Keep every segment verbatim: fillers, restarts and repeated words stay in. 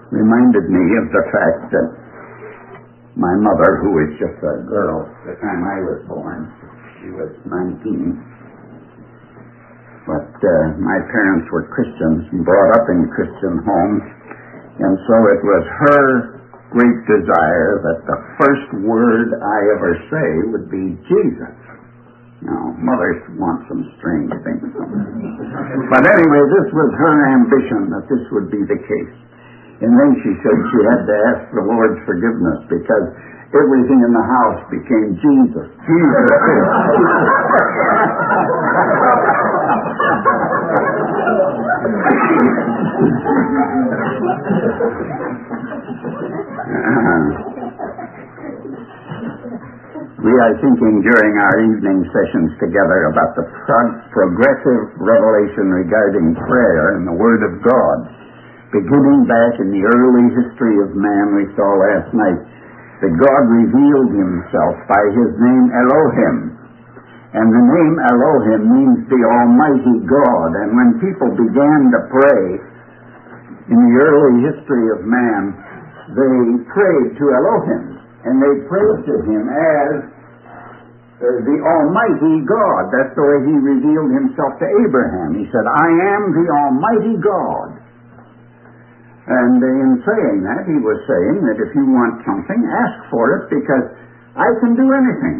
reminded me of the fact that my mother, who was just a girl at the time I was born, she was nineteen, but uh, my parents were Christians and brought up in Christian homes, and so it was her great desire that the first word I ever say would be Jesus. Now, mothers want some strange things sometimes. But anyway, this was her ambition, that this would be the case. And then she said she had to ask the Lord's forgiveness because everything in the house became Jesus. Jesus. We are thinking during our evening sessions together about the pro- progressive revelation regarding prayer and the Word of God. Beginning back in the early history of man, we saw last night that God revealed himself by his name Elohim. And the name Elohim means the Almighty God. And when people began to pray in the early history of man, they prayed to Elohim. And they prayed to him as uh, the Almighty God. That's the way he revealed himself to Abraham. He said, I am the Almighty God. And in saying that, he was saying that if you want something, ask for it, because I can do anything.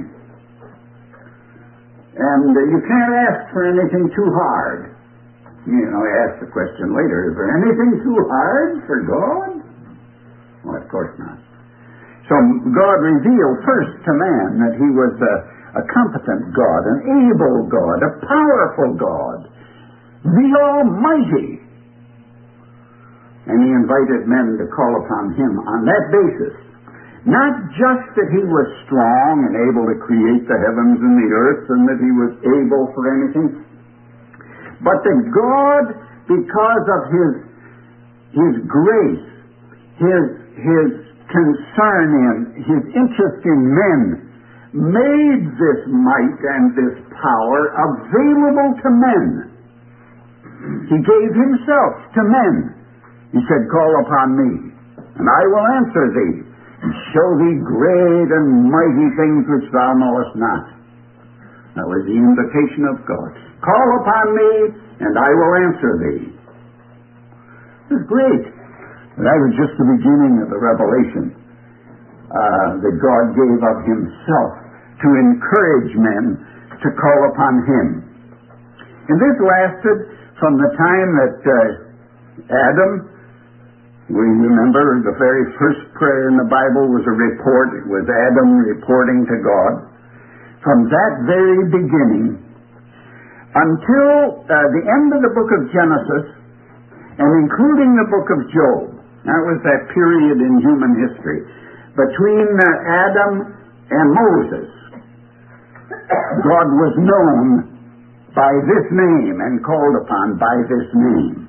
And uh, you can't ask for anything too hard. You know, he asked the question later, is there anything too hard for God? Well, of course not. So God revealed first to man that he was a, a competent God, an able God, a powerful God, the Almighty. And he invited men to call upon him on that basis. Not just that he was strong and able to create the heavens and the earth and that he was able for anything, but that God, because of his, his grace, his, his concern in, his interest in men, made this might and this power available to men. He gave himself to men. He said, call upon me, and I will answer thee, and show thee great and mighty things which thou knowest not. That was the invitation of God. Call upon me, and I will answer thee. It was great. That was just the beginning of the revelation uh, that God gave of himself to encourage men to call upon him. And this lasted from the time that uh, Adam, we remember the very first prayer in the Bible was a report. It was Adam reporting to God. From that very beginning until uh, the end of the book of Genesis, and including the book of Job. That was that period in human history between uh, Adam and Moses. God was known by this name and called upon by this name.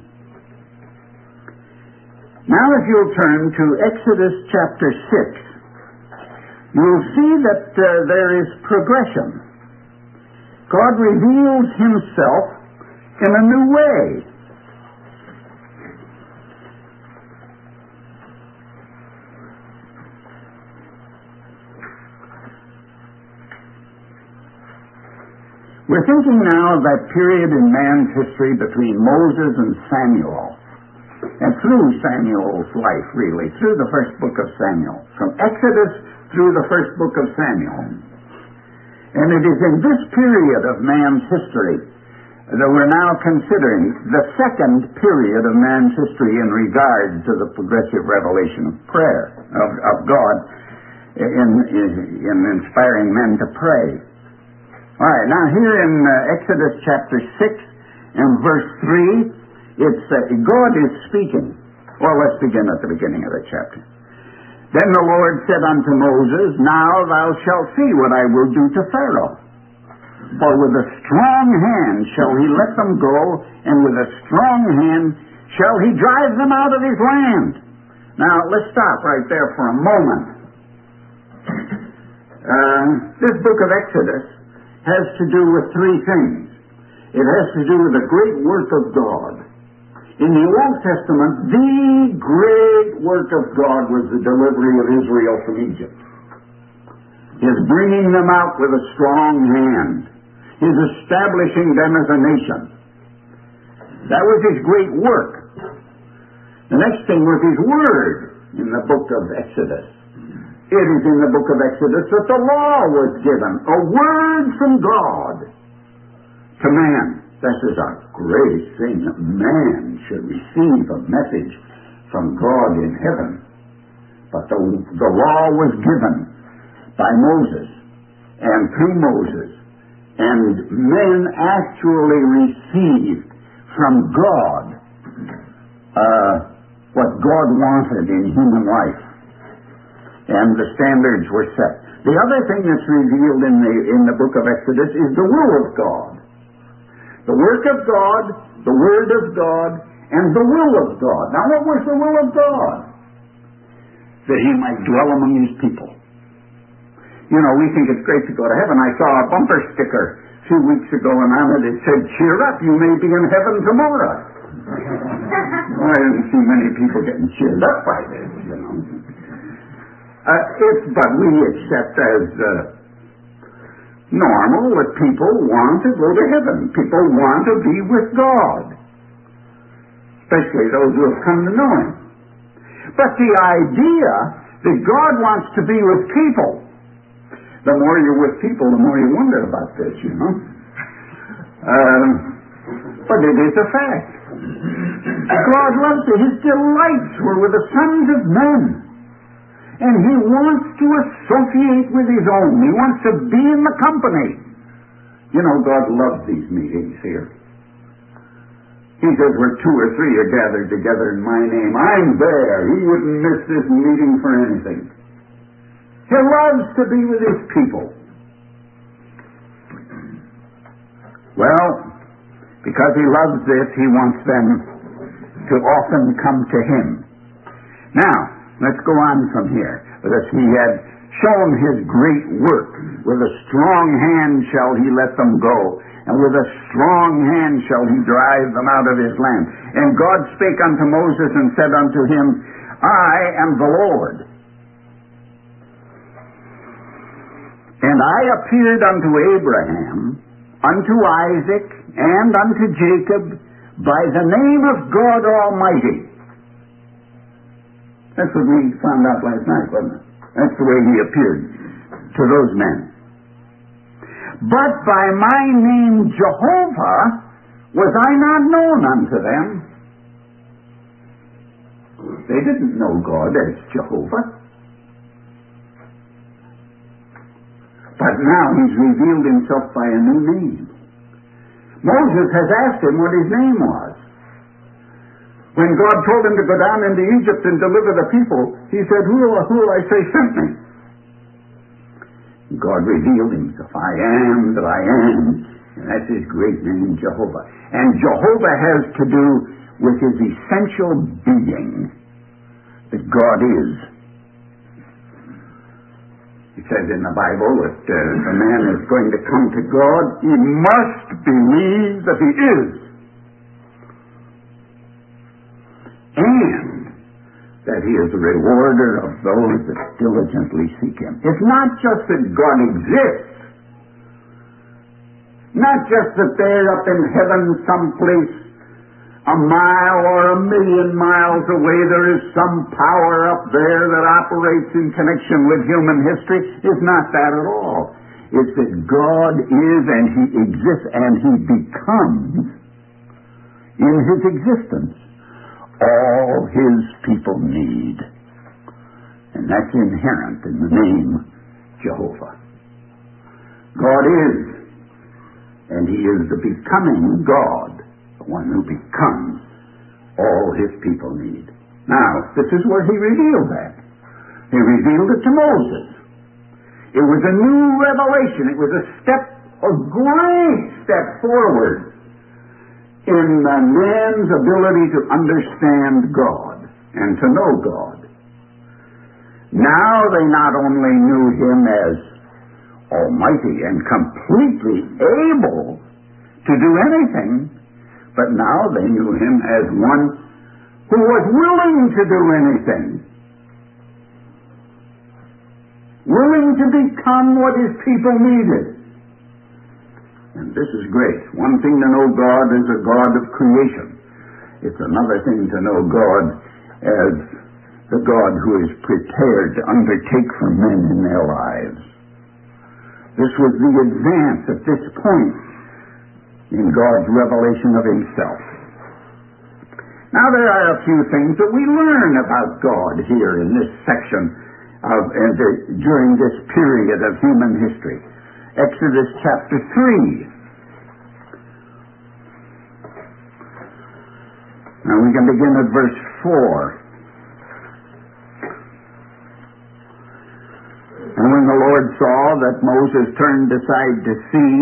Now if you'll turn to Exodus chapter six, you'll see that uh, there is progression. God reveals himself in a new way. We're thinking now of that period in man's history between Moses and Samuel, and through Samuel's life, really, through the first book of Samuel, from Exodus through the first book of Samuel. And it is in this period of man's history that we're now considering the second period of man's history in regard to the progressive revelation of prayer, of, of God in, in, in inspiring men to pray. All right, now here in uh, Exodus chapter six and verse three, it's uh, God is speaking. Well, let's begin at the beginning of the chapter. Then the Lord said unto Moses, Now thou shalt see what I will do to Pharaoh. For with a strong hand shall he let them go, and with a strong hand shall he drive them out of his land. Now, let's stop right there for a moment. Uh, this book of Exodus has to do with three things. It has to do with the great work of God. In the Old Testament, the great work of God was the delivery of Israel from Egypt. His bringing them out with a strong hand. His establishing them as a nation. That was His great work. The next thing was His word in the book of Exodus. It is in the book of Exodus that the law was given, a word from God to man. This is a great thing that man should receive a message from God in heaven. But the, the law was given by Moses and through Moses, and men actually received from God uh, what God wanted in human life, and the standards were set. The other thing that's revealed in the in the book of Exodus is the will of God. The work of God, the Word of God, and the will of God. Now, what was the will of God? That He might dwell among His people. You know, we think it's great to go to heaven. I saw a bumper sticker a few weeks ago, and on it it said, "Cheer up, you may be in heaven tomorrow." Well, I didn't see many people getting cheered up by this, you know. Uh, it's, but we accept as uh, normal that people want to go to heaven. People want to be with God, especially those who have come to know Him. But the idea that God wants to be with people, the more you're with people, the more you wonder about this, you know. Um, but it is a fact. God loves it. His delights were with the sons of men. And He wants to associate with His own. He wants to be in the company. You know, God loves these meetings here. He says, where two or three are gathered together in my name, I'm there. He wouldn't miss this meeting for anything. He loves to be with His people. Well, because He loves this, He wants them to often come to Him. Now, let's go on from here. Because He had shown His great work. With a strong hand shall He let them go, and with a strong hand shall He drive them out of His land. And God spake unto Moses and said unto him, I am the Lord. And I appeared unto Abraham, unto Isaac, and unto Jacob by the name of God Almighty. That's what we found out last night, wasn't it? That's the way He appeared to those men. But by my name Jehovah was I not known unto them. They didn't know God as Jehovah. But now He's revealed Himself by a new name. Moses has asked Him what His name was. When God told him to go down into Egypt and deliver the people, He said, Who will, who will I say sent me? God revealed Himself. I am that I am. And that's His great name, Jehovah. And Jehovah has to do with His essential being, that God is. It says in the Bible that uh, if a man is going to come to God, he must believe that He is. And that He is a rewarder of those that diligently seek Him. It's not just that God exists, not just that they're up in heaven someplace a mile or a million miles away, there is some power up there that operates in connection with human history. It's not that at all. It's that God is and He exists and He becomes in His existence all His people need. And that's inherent in the name Jehovah. God is, and He is the becoming God, the one who becomes all His people need. Now, this is where He revealed that. He revealed it to Moses. It was a new revelation. It was a step, a great step forward in the man's ability to understand God and to know God. Now they not only knew Him as Almighty and completely able to do anything, but now they knew him as one who was willing to do anything, willing to become what his people needed. And this is great. One thing to know God as a God of creation. It's another thing to know God as the God who is prepared to undertake for men in their lives. This was the advance at this point in God's revelation of himself. Now there are a few things that we learn about God here in this section of, uh, the, during this period of human history. Exodus chapter three. Now we can begin at verse four. And when the Lord saw that Moses turned aside to see,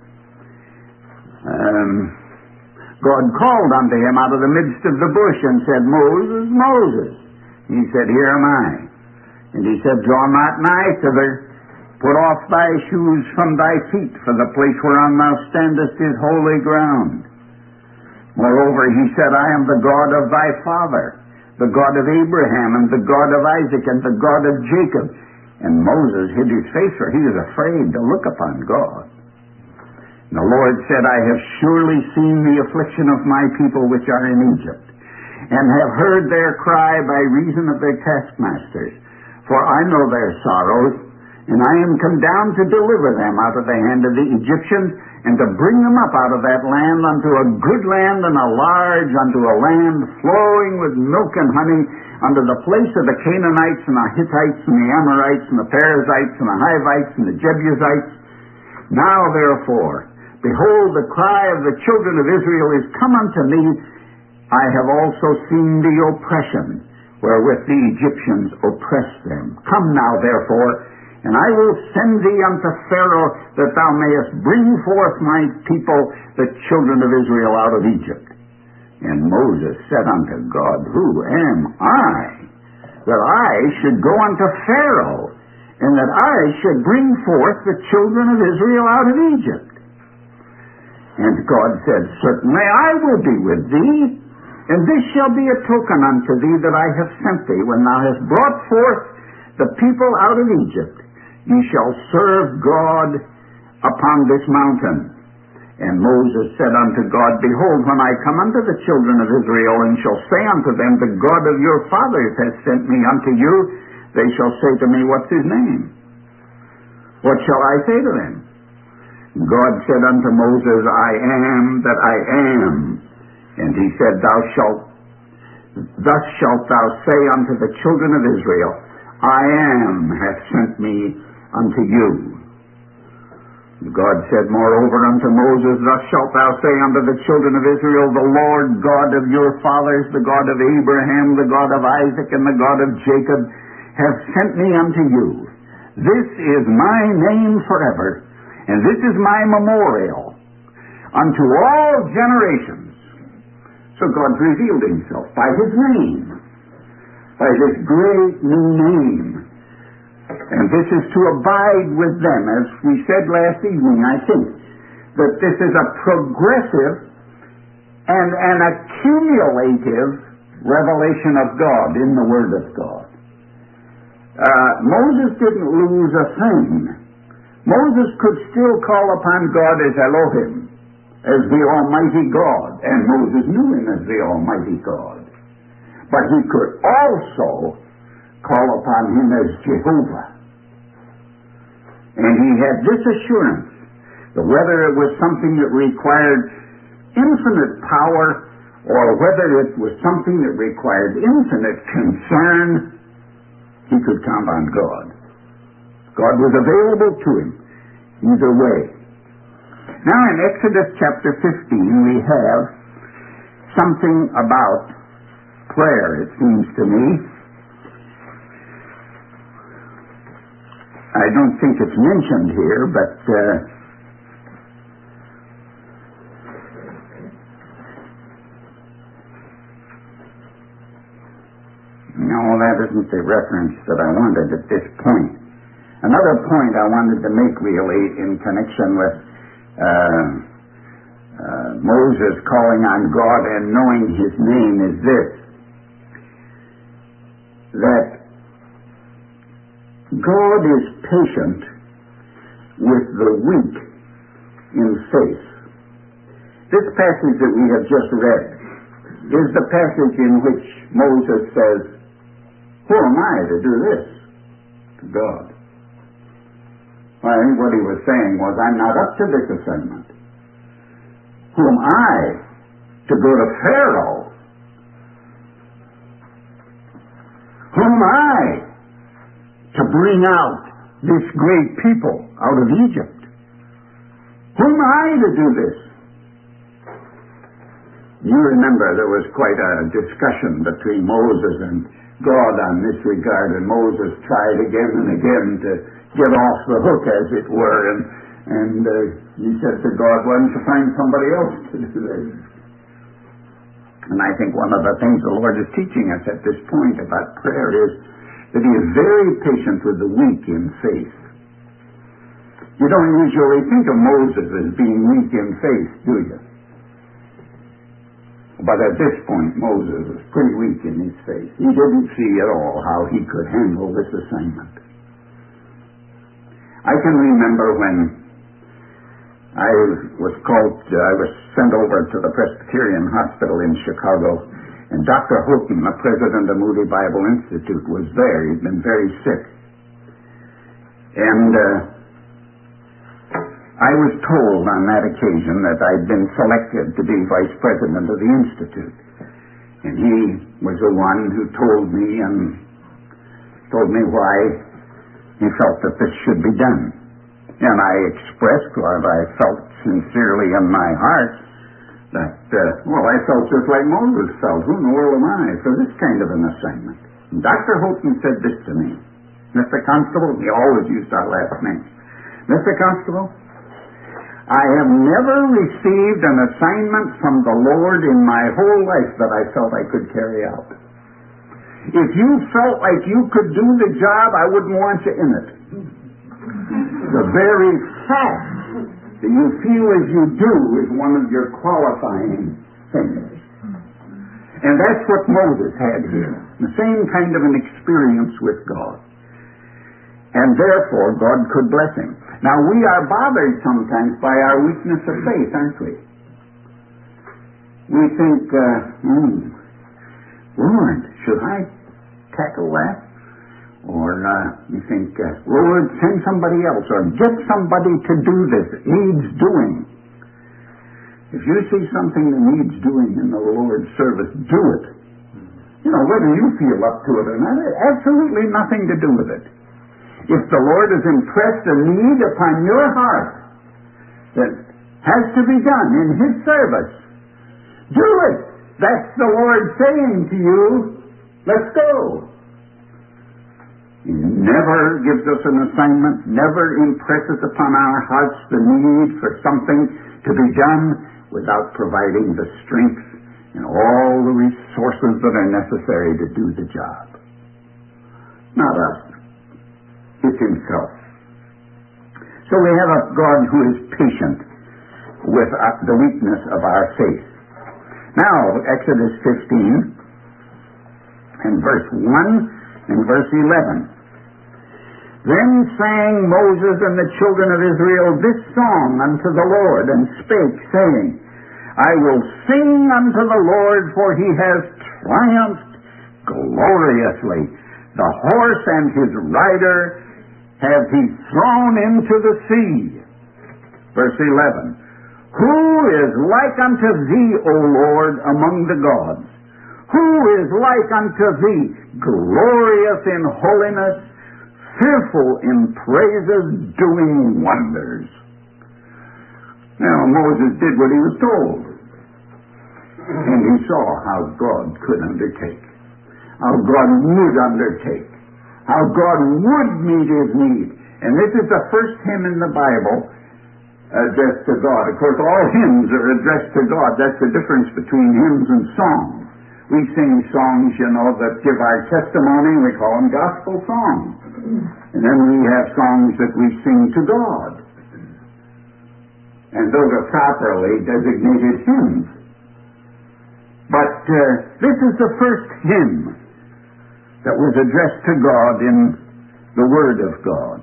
um, God called unto him out of the midst of the bush and said, Moses, Moses. He said, Here am I. And he said, Draw not nigh thither, put off thy shoes from thy feet, for the place whereon thou standest is holy ground. Moreover, he said, I am the God of thy father, the God of Abraham, and the God of Isaac, and the God of Jacob. And Moses hid his face, for he was afraid to look upon God. And the Lord said, I have surely seen the affliction of my people which are in Egypt, and have heard their cry by reason of their taskmasters. For I know their sorrows, and I am come down to deliver them out of the hand of the Egyptians, and to bring them up out of that land unto a good land, and a large, unto a land flowing with milk and honey, unto the place of the Canaanites, and the Hittites, and the Amorites, and the Perizzites, and the Hivites, and the Jebusites. Now therefore, behold, the cry of the children of Israel is come unto me. I have also seen the oppression wherewith the Egyptians oppressed them. Come now therefore, and I will send thee unto Pharaoh, that thou mayest bring forth my people, the children of Israel, out of Egypt. And Moses said unto God, Who am I, that I should go unto Pharaoh, and that I should bring forth the children of Israel out of Egypt? And God said, Certainly I will be with thee, and this shall be a token unto thee that I have sent thee. When thou hast brought forth the people out of Egypt, ye shall serve God upon this mountain. And Moses said unto God, Behold, when I come unto the children of Israel, and shall say unto them, The God of your fathers has sent me unto you, they shall say to me, What's his name? What shall I say to them? God said unto Moses, I am that I am. And he said, Thou shalt, thus shalt thou say unto the children of Israel, I am hath sent me unto you. God said moreover unto Moses, Thus shalt thou say unto the children of Israel, The Lord God of your fathers, the God of Abraham, the God of Isaac, and the God of Jacob, hath sent me unto you. This is my name forever, and this is my memorial unto all generations. So God revealed himself by his name, by this great new name. And this is to abide with them. As we said last evening, I think, that this is a progressive and an accumulative revelation of God in the Word of God. Uh, Moses didn't lose a thing. Moses could still call upon God as Elohim, as the Almighty God, and Moses knew him as the Almighty God. But he could also call upon him as Jehovah. And he had this assurance that whether it was something that required infinite power or whether it was something that required infinite concern, he could count on God. God was available to him either way. Now in Exodus chapter fifteen we have something about prayer, it seems to me. I don't think it's mentioned here, but uh, no, that isn't the reference that I wanted at this point. Another point I wanted to make really in connection with uh, uh, Moses calling on God and knowing his name is this, that God is patient with the weak in faith. This passage that we have just read is the passage in which Moses says, who am I to do this to God? Well, I think what he was saying was, I'm not up to this assignment. Who am I to go to Pharaoh? Who am I to bring out this great people out of Egypt? Who am I to do this? You remember there was quite a discussion between Moses and God on this regard, and Moses tried again and again to get off the hook, as it were, and, and uh, he said to God, why don't you find somebody else to do this? And I think one of the things the Lord is teaching us at this point about prayer is that he is very patient with the weak in faith. You don't usually think of Moses as being weak in faith, do you? But at this point, Moses was pretty weak in his faith. He didn't see at all how he could handle this assignment. I can remember when I was called, uh, I was sent over to the Presbyterian Hospital in Chicago, and Doctor Houghton, the president of Moody Bible Institute, was there. He'd been very sick. And uh, I was told on that occasion that I'd been selected to be vice president of the Institute. And he was the one who told me and told me why he felt that this should be done. And I expressed what I felt sincerely in my heart, that, uh, well, I felt just like Moses felt. Who in the world am I for this kind of an assignment? And Doctor Houghton said this to me, Mister Constable, he always used our last name, Mister Constable, I have never received an assignment from the Lord in my whole life that I felt I could carry out. If you felt like you could do the job, I wouldn't want you in it. The very fact that you feel as you do is one of your qualifying things. And that's what Moses had here. The same kind of an experience with God. And therefore, God could bless him. Now, we are bothered sometimes by our weakness of faith, aren't we? We think, uh, hmm, Lord, should I tackle that? Or uh, you think, uh, Lord, send somebody else, or get somebody to do this. It needs doing. If you see something that needs doing in the Lord's service, do it. You know, whether you feel up to it or not, it has absolutely nothing to do with it. If the Lord has impressed a need upon your heart that has to be done in his service, do it. That's the Lord saying to you, let's go. He never gives us an assignment, never impresses upon our hearts the need for something to be done without providing the strength and all the resources that are necessary to do the job. Not us. It's himself. So we have a God who is patient with the weakness of our faith. Now, Exodus fifteen and verse one and verse eleven. Then sang Moses and the children of Israel this song unto the Lord, and spake, saying, I will sing unto the Lord, for he has triumphed gloriously. The horse and his rider have he thrown into the sea. Verse eleven. Who is like unto thee, O Lord, among the gods? Who is like unto thee, glorious in holiness, fearful in praises, doing wonders? Now, Moses did what he was told. And he saw how God could undertake. How God would undertake. How God would meet his need. And this is the first hymn in the Bible addressed to God. Of course, all hymns are addressed to God. That's the difference between hymns and songs. We sing songs, you know, that give our testimony. We call them gospel songs. And then we have songs that we sing to God. and those are properly designated hymns. But uh, this is the first hymn that was addressed to God in the Word of God.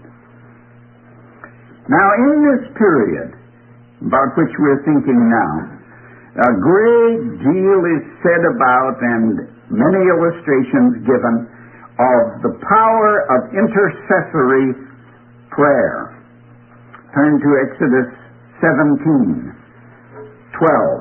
Now, in this period, about which we're thinking now, a great deal is said about and many illustrations given of the power of intercessory prayer. Turn to Exodus seventeen, twelve.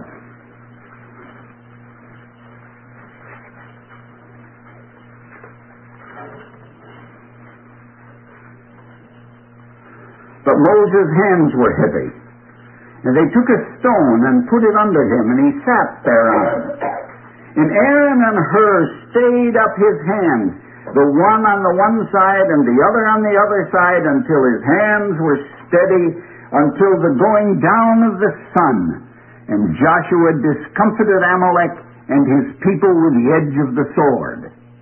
But Moses' hands were heavy, and they took a stone and put it under him, and he sat thereon. And Aaron and Hur stayed up his hands, the one on the one side and the other on the other side, until his hands were steady, until the going down of the sun. And Joshua discomfited Amalek and his people with the edge of the sword.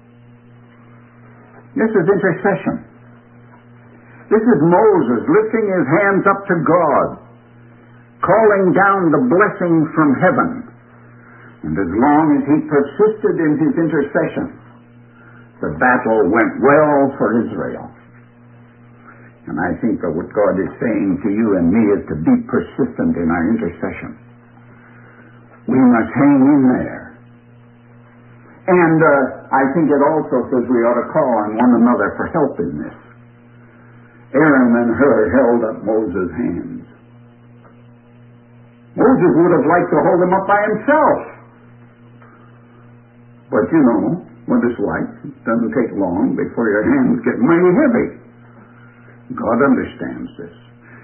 This is intercession. This is Moses lifting his hands up to God, calling down the blessing from heaven. And as long as he persisted in his intercession, the battle went well for Israel. And I think that what God is saying to you and me is to be persistent in our intercession. We must hang in there. And uh, I think it also says we ought to call on one another for help in this. Aaron and Hur held up Moses' hands. Moses would have liked to hold them up by himself. But you know what it's like. It doesn't take long before your hands get mighty heavy. God understands this.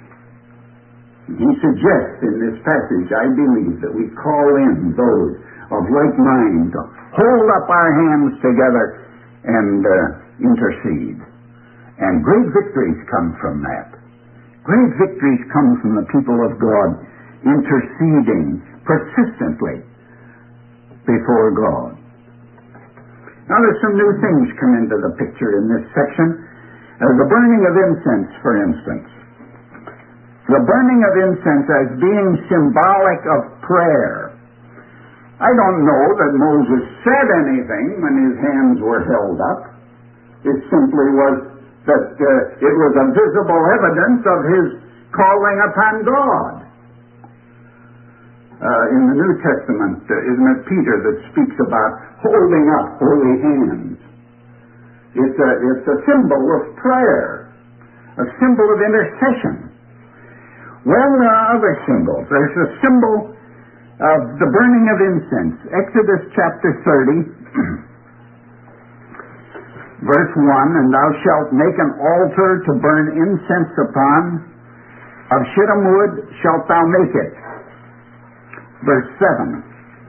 He suggests in this passage, I believe, that we call in those of like mind to hold up our hands together and uh, intercede. And great victories come from that. Great victories come from the people of God interceding persistently before God. Now there's some new things come into the picture in this section. Uh, the burning of incense, for instance. The burning of incense as being symbolic of prayer. I don't know that Moses said anything when his hands were held up. It simply was that uh, it was a visible evidence of his calling upon God. Uh, in the New Testament, uh, isn't it Peter that speaks about holding up holy hands? It's a, it's a symbol of prayer, a symbol of intercession. Well, there are other symbols. There's a symbol of the burning of incense. Exodus chapter thirty, verse one, and thou shalt make an altar to burn incense upon. Of shittim wood shalt thou make it. Verse seven.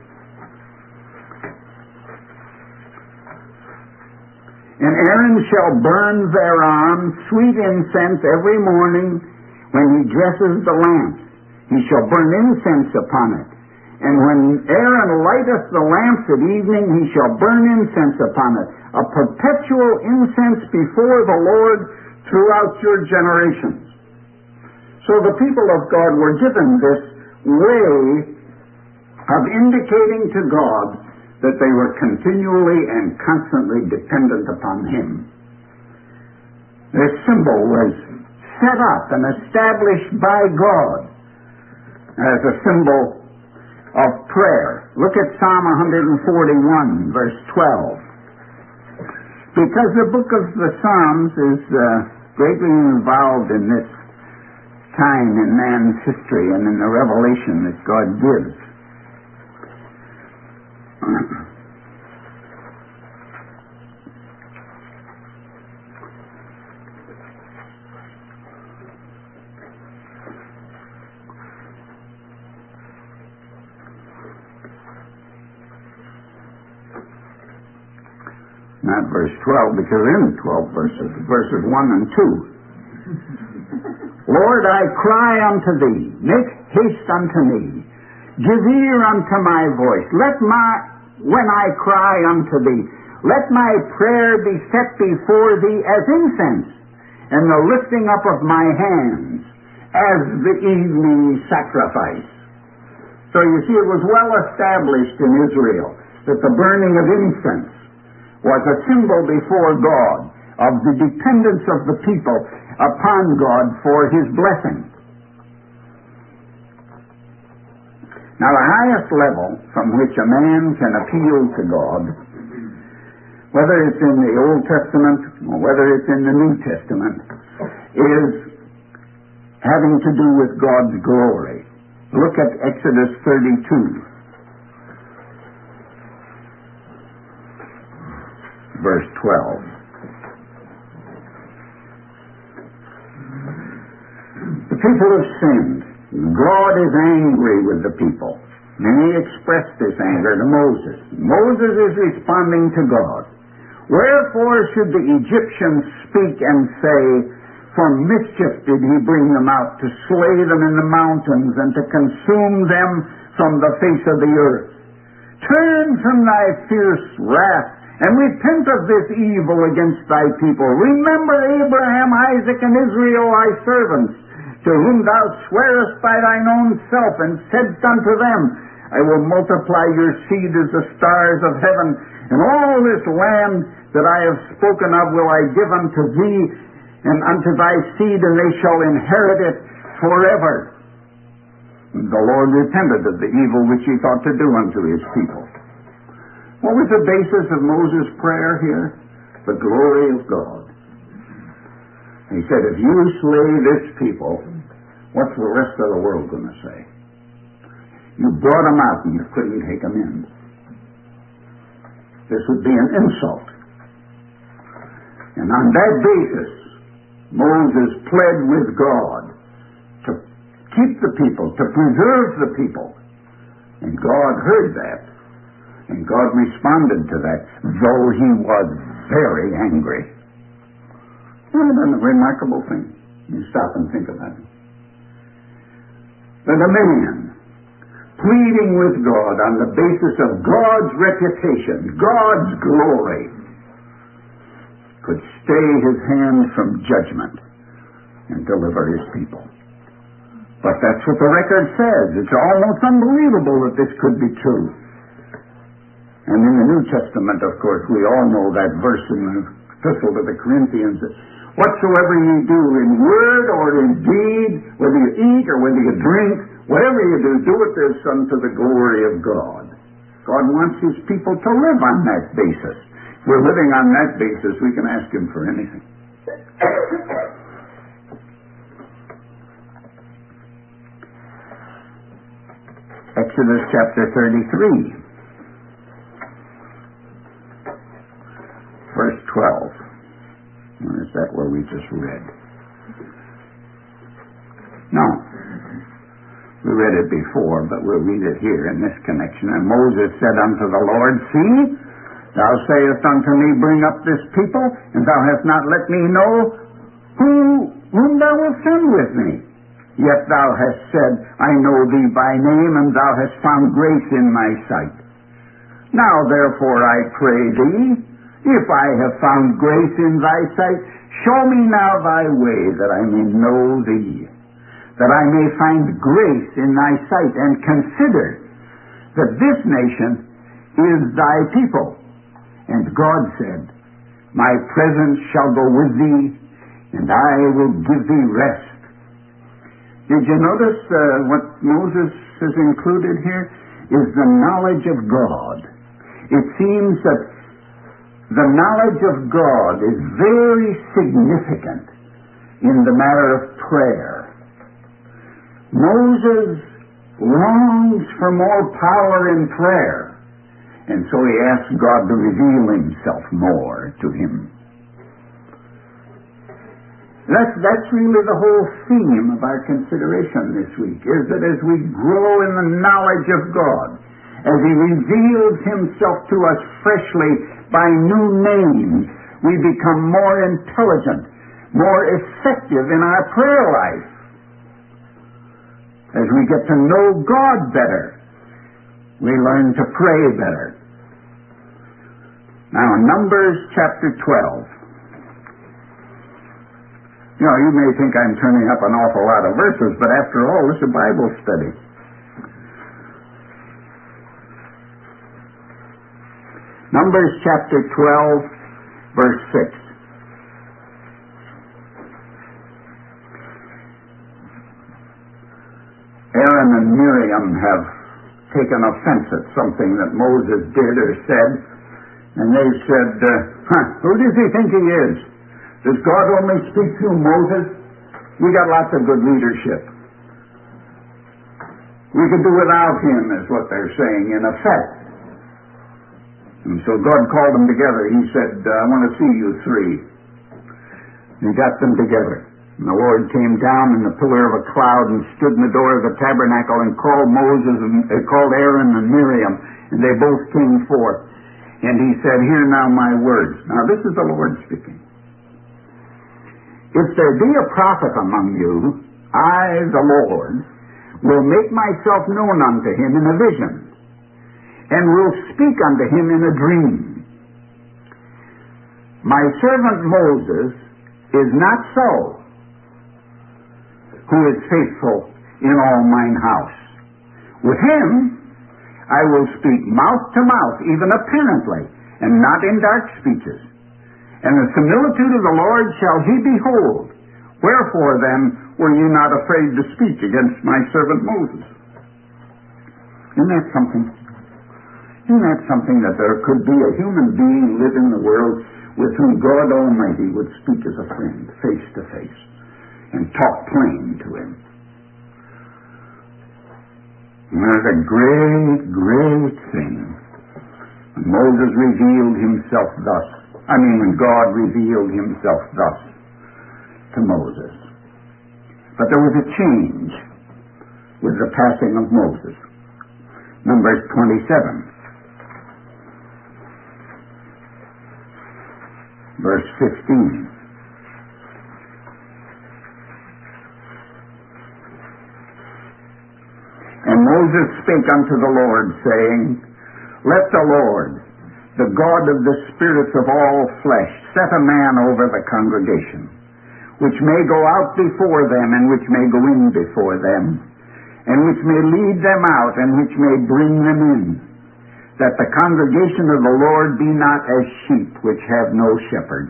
And Aaron shall burn thereon sweet incense every morning when he dresses the lamps. He shall burn incense upon it. And when Aaron lighteth the lamps at evening, he shall burn incense upon it. A perpetual incense before the Lord throughout your generations. So the people of God were given this way of indicating to God that they were continually and constantly dependent upon Him. This symbol was set up and established by God as a symbol of prayer. Look at Psalm one forty-one, verse twelve. Because the book of the Psalms is uh, greatly involved in this time in man's history and in the revelation that God gives. Not verse twelve, because there are twelve verses, verses one and two. Lord, I cry unto thee, make haste unto me, give ear unto my voice. Let my, when I cry unto thee, let my prayer be set before thee as incense, and the lifting up of my hands as the evening sacrifice. So you see, it was well established in Israel that the burning of incense was a symbol before God of the dependence of the people upon God for His blessing. Now, the highest level from which a man can appeal to God, whether it's in the Old Testament or whether it's in the New Testament, is having to do with God's glory. Look at Exodus thirty-two, verse twelve. The people have sinned. God is angry with the people. And He expressed this anger to Moses. Moses is responding to God. Wherefore should the Egyptians speak and say, for mischief did He bring them out, to slay them in the mountains, and to consume them from the face of the earth. Turn from thy fierce wrath, and repent of this evil against thy people. Remember Abraham, Isaac, and Israel thy servants, to whom thou swearest by thine own self, and saidst unto them, I will multiply your seed as the stars of heaven, and all this land that I have spoken of will I give unto thee, and unto thy seed, and they shall inherit it forever. And the Lord repented of the evil which He thought to do unto His people. What was the basis of Moses' prayer here? The glory of God. He said, if you slay this people, what's the rest of the world going to say? You brought them out and you couldn't take them in. This would be an insult. And on that basis, Moses pled with God to keep the people, to preserve the people. And God heard that. And God responded to that, though He was very angry. Isn't that a remarkable thing? You stop and think about it. That a man pleading with God on the basis of God's reputation, God's glory, could stay His hand from judgment and deliver His people. But that's what the record says. It's almost unbelievable that this could be true. And in the New Testament, of course, we all know that verse in the Epistle to the Corinthians, that whatsoever ye do in word or in deed, whether you eat or whether you drink, whatever you do, do it as unto the glory of God. God wants His people to live on that basis. If we're living on that basis, we can ask Him for anything. Exodus chapter thirty-three, verse twelve. Or is that where we just read? No. We read it before, but we'll read it here in this connection. And Moses said unto the Lord, see, thou sayest unto me, bring up this people, and thou hast not let me know who, whom thou wilt send with me. Yet thou hast said, I know thee by name, and thou hast found grace in my sight. Now therefore I pray thee, if I have found grace in thy sight, show me now thy way, that I may know thee, that I may find grace in thy sight, and consider that this nation is thy people. And God said, my presence shall go with thee, and I will give thee rest. Did you notice uh, what Moses has included here is the knowledge of God. It seems that the knowledge of God is very significant in the matter of prayer. Moses longs for more power in prayer, and so he asks God to reveal Himself more to him. That's, that's really the whole theme of our consideration this week, is that as we grow in the knowledge of God, as He reveals Himself to us freshly by new names, we become more intelligent, more effective in our prayer life. As we get to know God better, we learn to pray better. Now, Numbers chapter twelve. You know, you may think I'm turning up an awful lot of verses, but after all, this is a Bible study. Numbers chapter twelve, verse six. Aaron and Miriam have taken offense at something that Moses did or said, and they said, uh, huh, who does he think he is? Does God only speak through Moses? We got lots of good leadership. We could do without him, is what they're saying, in effect. And so God called them together. He said, I want to see you three. And he got them together. And the Lord came down in the pillar of a cloud and stood in the door of the tabernacle and called Moses and uh, called Aaron and Miriam, and they both came forth. And he said, hear now my words. Now this is the Lord speaking. If there be a prophet among you, I, the Lord, will make myself known unto him in a vision, and will speak unto him in a dream. My servant Moses is not so, who is faithful in all mine house. With him I will speak mouth to mouth, even apparently, and not in dark speeches. And the similitude of the Lord shall he behold. Wherefore then were ye not afraid to speak against my servant Moses? Isn't that something? Isn't that something that there could be a human being live in the world with whom God Almighty would speak as a friend, face to face, and talk plain to him? And that's a great, great thing. When Moses revealed himself thus, I mean when God revealed himself thus to Moses. But there was a change with the passing of Moses. Numbers twenty-seven, verse fifteen. And Moses spake unto the Lord, saying, let the Lord, the God of the spirits of all flesh, set a man over the congregation, which may go out before them, and which may go in before them, and which may lead them out, and which may bring them in, that the congregation of the Lord be not as sheep which have no shepherd.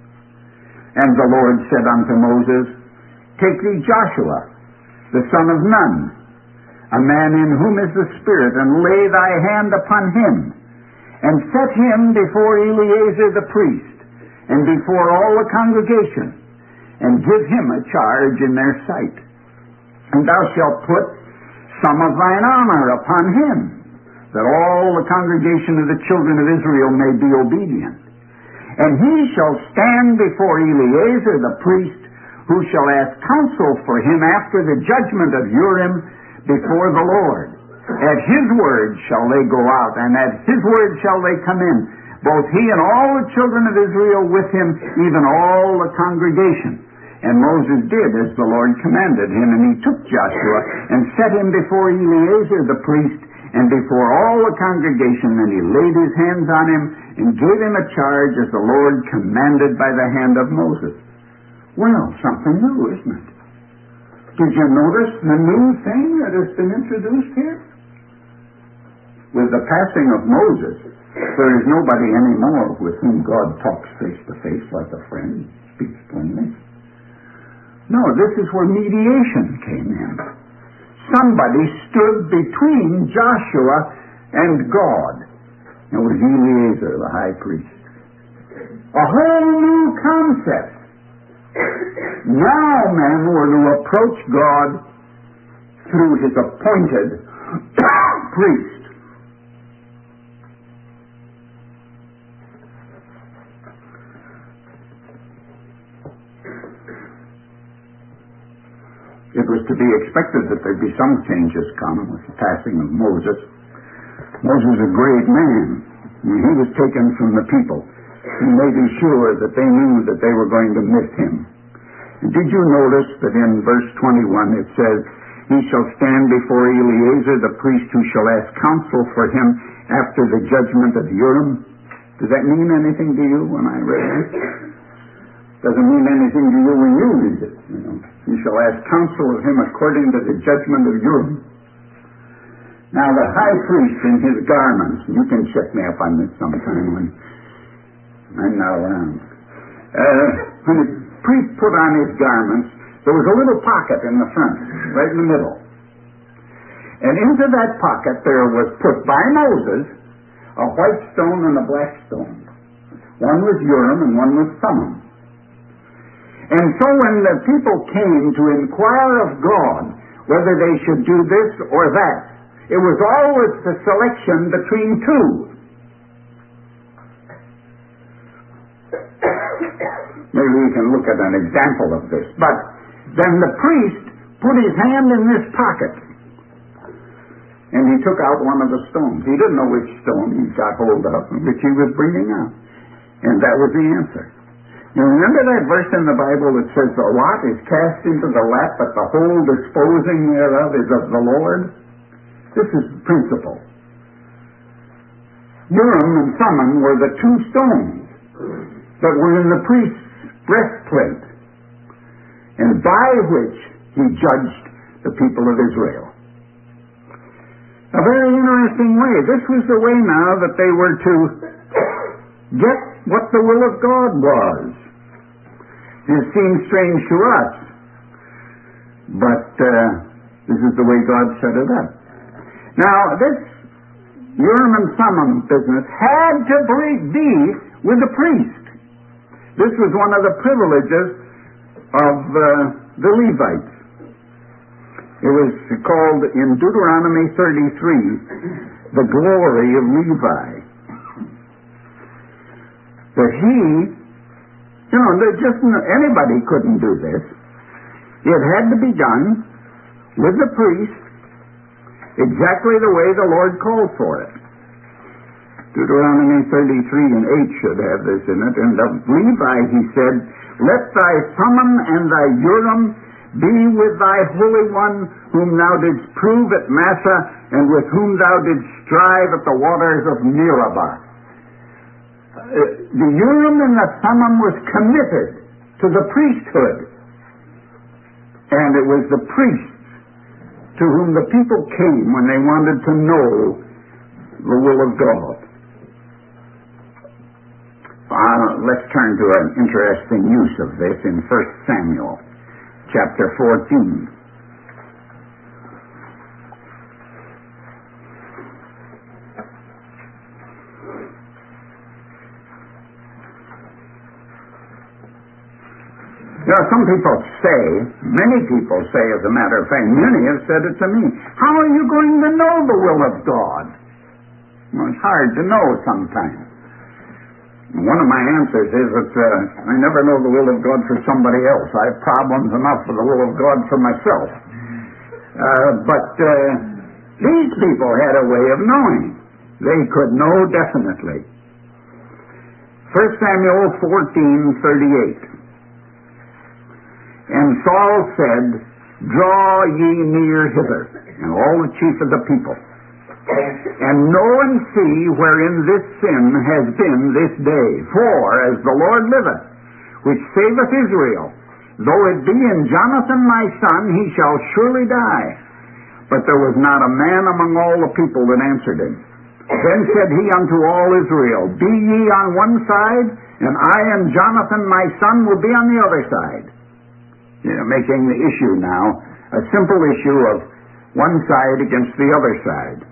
And the Lord said unto Moses, take thee Joshua, the son of Nun, a man in whom is the Spirit, and lay thy hand upon him, and set him before Eleazar the priest, and before all the congregation, and give him a charge in their sight. And thou shalt put some of thine honor upon him, that all the congregation of the children of Israel may be obedient. And he shall stand before Eleazar the priest, who shall ask counsel for him after the judgment of Urim before the Lord. At his word shall they go out, and at his word shall they come in, both he and all the children of Israel with him, even all the congregation. And Moses did as the Lord commanded him, and he took Joshua and set him before Eleazar the priest, and before all the congregation, and he laid his hands on him, and gave him a charge as the Lord commanded by the hand of Moses. Well, something new, isn't it? Did you notice the new thing that has been introduced here? With the passing of Moses, there is nobody anymore with whom God talks face to face like a friend, speaks plainly. No, this is where mediation came in. Somebody stood between Joshua and God. It was Eleazar, the high priest. A whole new concept. Now men were to approach God through his appointed priest. It was to be expected that there'd be some changes come with the passing of Moses. Moses was a great man. He was taken from the people. He made sure that they knew that they were going to miss him. And did you notice that in verse twenty-one it says, he shall stand before Eleazar the priest, who shall ask counsel for him after the judgment of Urim? Does that mean anything to you when I read it? Doesn't mean anything to you when you read it. You know, you shall ask counsel of him according to the judgment of Urim. Now the high priest in his garments, you can check me up on this sometime when I'm not around. Uh, when the priest put on his garments, there was a little pocket in the front, right in the middle. And into that pocket there was put by Moses a white stone and a black stone. One was Urim and one was Thummim. And so when the people came to inquire of God whether they should do this or that, it was always the selection between two. Maybe we can look at an example of this. But then the priest put his hand in this pocket and he took out one of the stones. He didn't know which stone he got hold of and which he was bringing out. And that was the answer. You remember that verse in the Bible that says, the lot is cast into the lap, but the whole disposing thereof is of the Lord? This is the principle. Urim and Thummim were the two stones that were in the priest's breastplate, and by which he judged the people of Israel. A very interesting way. This was the way now that they were to get what the will of God was. It seems strange to us, but uh, this is the way God set it up. Now, this Urim and Thummim business had to be with the priest. This was one of the privileges of uh, the Levites. It was called in Deuteronomy thirty-three, the glory of Levi. That he, you know, just anybody couldn't do this. It had to be done with the priest exactly the way the Lord called for it. Deuteronomy thirty-three and eight should have this in it. And of Levi he said, let thy Thummim and thy Urim be with thy Holy One, whom thou didst prove at Massah, and with whom thou didst strive at the waters of Meribah. Uh, the Urim and the Thummim was committed to the priesthood. And it was the priests to whom the people came when they wanted to know the will of God. Uh, let's turn to an interesting use of this in First Samuel, chapter fourteen. You know, some people say, many people say, as a matter of fact, many have said it to me, how are you going to know the will of God? Well, it's hard to know sometimes. One of my answers is that uh, I never know the will of God for somebody else. I have problems enough with the will of God for myself. Uh, but uh, these people had a way of knowing. They could know definitely. First Samuel fourteen thirty-eight. And Saul said, draw ye near hither, and all the chief of the people, and know and see wherein this sin has been this day. For, as the Lord liveth, which saveth Israel, though it be in Jonathan my son, he shall surely die. But there was not a man among all the people that answered him. Then said he unto all Israel, be ye on one side, and I and Jonathan my son will be on the other side. You know, making the issue now a simple issue of one side against the other side.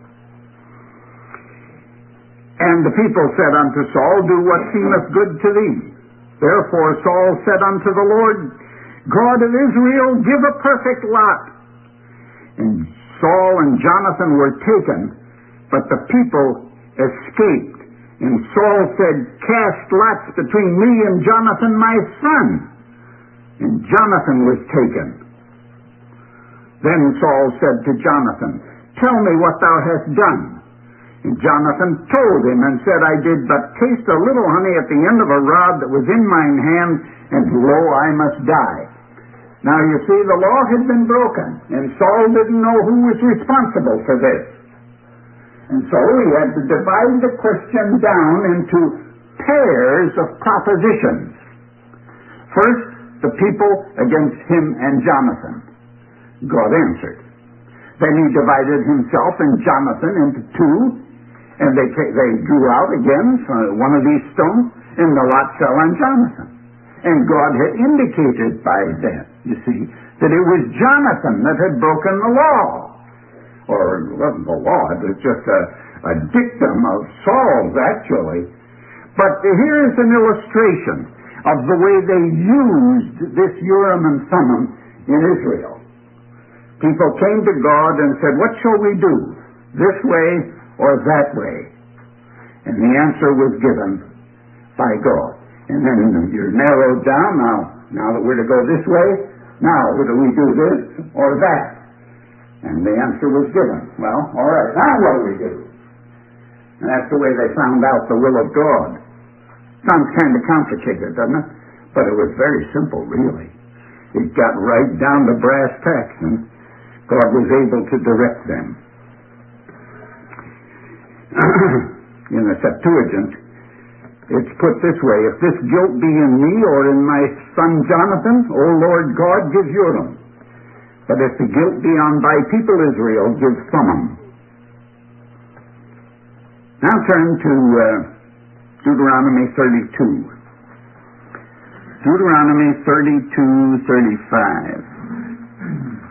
And the people said unto Saul, do what seemeth good to thee. Therefore Saul said unto the Lord, God of Israel, give a perfect lot. And Saul and Jonathan were taken, but the people escaped. And Saul said, cast lots between me and Jonathan my son. And Jonathan was taken. Then Saul said to Jonathan, tell me what thou hast done. And Jonathan told him and said, I did but taste a little honey at the end of a rod that was in mine hand, and lo, I must die. Now you see, the law had been broken, and Saul didn't know who was responsible for this. And so he had to divide the question down into pairs of propositions. First, the people against him and Jonathan. God answered. Then he divided himself and Jonathan into two, and they they drew out again one of these stones, and the lot fell on Jonathan. And God had indicated by that, you see, that it was Jonathan that had broken the law. Or it wasn't the law, it was just a, a dictum of Saul's, actually. But here's an illustration of the way they used this Urim and Thummim in Israel. People came to God and said, what shall we do? This way or that way? And the answer was given by God. And then you're narrowed down. Now, now that we're to go this way, now do we do this or that? And the answer was given. Well, all right, now what do we do? And that's the way they found out the will of God. Sounds kind of complicated, doesn't it? But it was very simple, really. It got right down to brass tacks, and God was able to direct them. In the Septuagint, it's put this way, if this guilt be in me or in my son Jonathan, O Lord God, give Urim. But if the guilt be on thy people Israel, give Thummim. Now turn to uh, Deuteronomy thirty-two. Deuteronomy thirty-two, thirty-five.